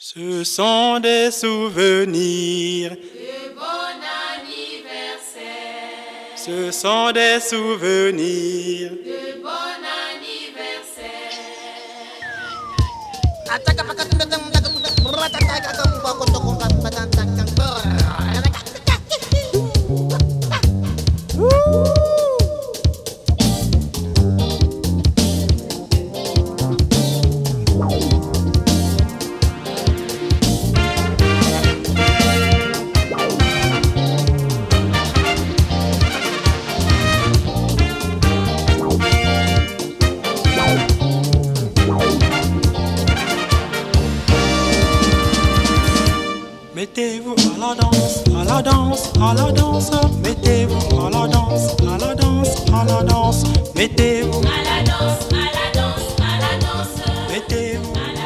Ce sont des souvenirs. De bon anniversaire. Ce sont des souvenirs. De bon anniversaire. Mettez-vous à la danse, à la danse, à la danse. Mettez-vous à la danse, à la danse, à la danse. Mettez-vous À la danse, à la danse, à la danse. mettez-vous